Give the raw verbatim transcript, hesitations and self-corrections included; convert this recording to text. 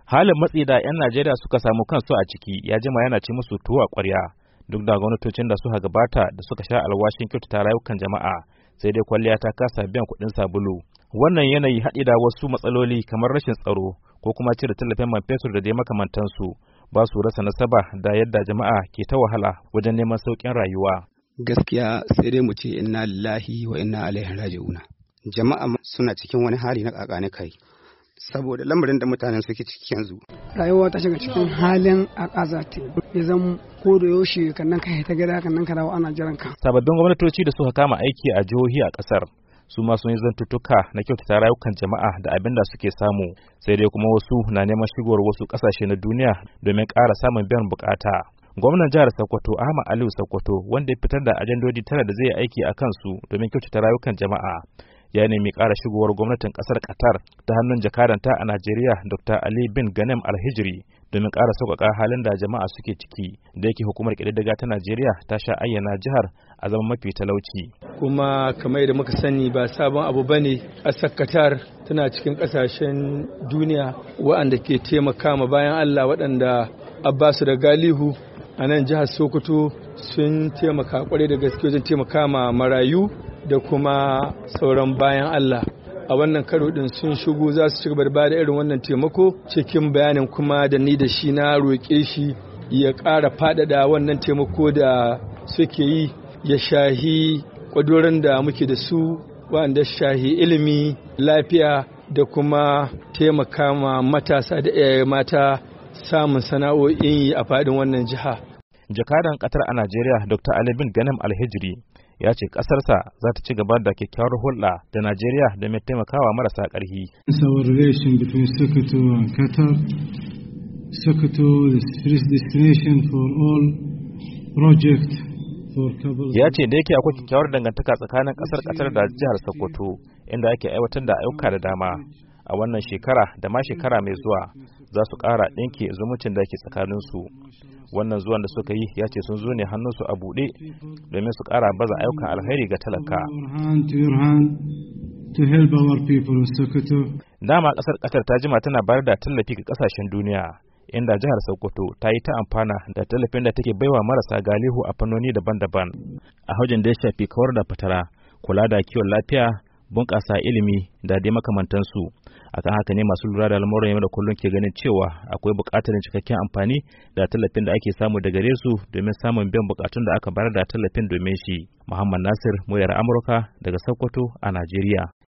Halin matsi da 'yan Najeriya suka samu kansu a ciki ya jima yana ci musu tuwo a ƙwarya duk da gwamnatocin da suka gabata da suka sha alwashin kyautata rayukan jama'a, sai dai kwalliya ta kasa biyan kuɗin sabulu. Wannan yanayi haɗi da wasu matsaloli kamar rashin tsaro ko kuma cire tallafin man fetur da dai makamantansu ba su rasa nasaba da yadda jama'a ke ta wahala wajen neman sauƙin rayuwa. Gaskiya sai dai mu ce inna lillahi wa inna ilaihi raji'una. Jama'a suna cikin wani hali na kakani kai saboda lamarin da mutanen suke ciki yanzu. Rayuwa ta shiga cikin halin akazati ya zama ko da yaushe kan nan kai ta gida kan nan ka dawo ana jiran ka. Sababbin gwamnatoci da suka kama aiki a jihohi a kasar su ma sun yi zantuttuka na kyautata rayukan jama'a da abin da suke samu, sai dai kuma wasu na neman shigowar wasu kasashe na duniya domin ƙara samun biyan bukata. Gwamnan jihar Sokoto Ahmad Aliyu Sokoto, wanda ya fitar da ajandodi tara da zai yi aiki a kansu domin kyautata rayukan jama'a, ya nemi ƙara shigowar gwamnatin ƙasar Qatar ta hannun jakadanta a Najeriya Doctor Ali bin Ganem Al-Hijri domin ƙara sauƙaƙa halin da jama'a suke ciki, da yake hukumar ƙididdiga ta Najeriya ta sha ayyana jihar a zaman mafi talauci. Kuma kamar yadda muka sani ba sabon abu bane, ƙasar Qatar tana cikin ƙasashen duniya waɗanda ke taimaka ma bayan Allah waɗanda Abbasu da Galihu a nan jihar Sokoto sun taimaka kwarai da gaske wajen taimaka ma marayu da kuma sauran bayan Allah. A wannan karo din sun shigo za su ci gaba da bada irin wannan taimako, cikin bayanin kuma da ni da shi na roƙe shi ya ƙara faɗaɗa wannan taimako da suke yi, ya shahi ƙwadoron da muke da su wanda shahi ilimi, lafiya da kuma taimaka ma matasa da iyaye mata samun sana'o'in yi a faɗin wannan jiha. Jakadan Qatar a Najeriya Doctor Ali bin Ganem Al-Hijri ya ce ƙasarsa za ta ci gaba da kyakkyawar hulɗa da Najeriya domin taimakawa marasa ƙarfi. Our relation between Sokoto and Qatar, Sokoto is first destination for all project for couples. Ya ce da yake akwai kyakkyawar dangantaka tsakanin ƙasar Qatar da jihar Sokoto, inda ake aiwatar da ayyuka da dama. A wannan shekara da ma shekara mai zuwa za su ƙara ɗinke zumuncin da ke tsakaninsu. Wannan zuwan da suka yi ya ce sun zo ne hannunsu a buɗe domin su ƙara baza ayyukan alheri ga talaka. Dama ƙasar Qatar ta jima tana bayar da tallafi ga ƙasashen duniya, inda jihar Sokoto ta yi ta amfana da tallafin da take baiwa marasa galihu a fannoni daban-daban, a hujin da ya shafi kawar da fatara, kula da kiwon lafiya, bunƙasa ilimi da dai makamantansu. Akan haka ne masu lura da al'amuran yau da kullum ke ganin cewa akwai buƙatar cikakken amfani da tallafin da ake samu daga gare su domin samun biyan buƙatun da aka bayar da tallafin domin shi. Muhammad Nasir, muryar Amurka daga Sokoto a Najeriya.